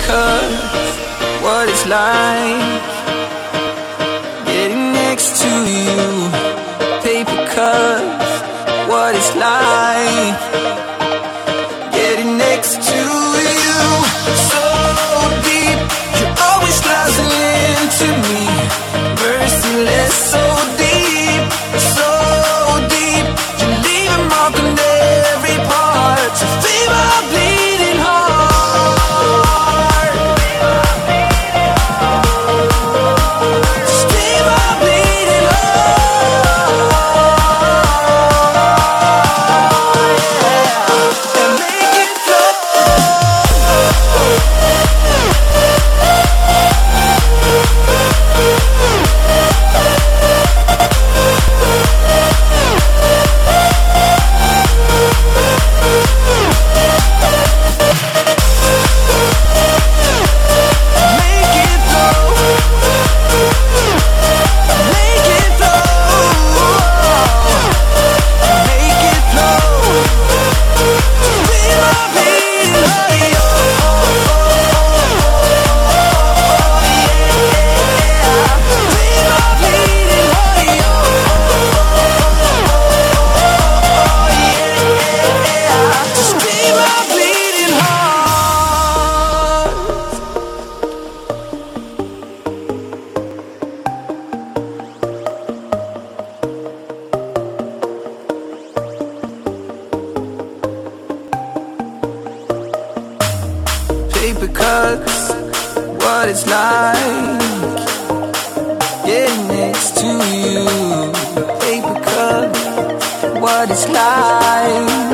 cuts, what it's like getting next to you. Paper cuts, what it's like getting next to you. So deep, you're always closing into me. Merciless, so deep, so deep. You leave a mark on every part. So feel my bleeding heart. Feel my bleeding heart, yeah. And make it flow. Paper cuts, what it's like getting next to you. Paper cuts, what it's like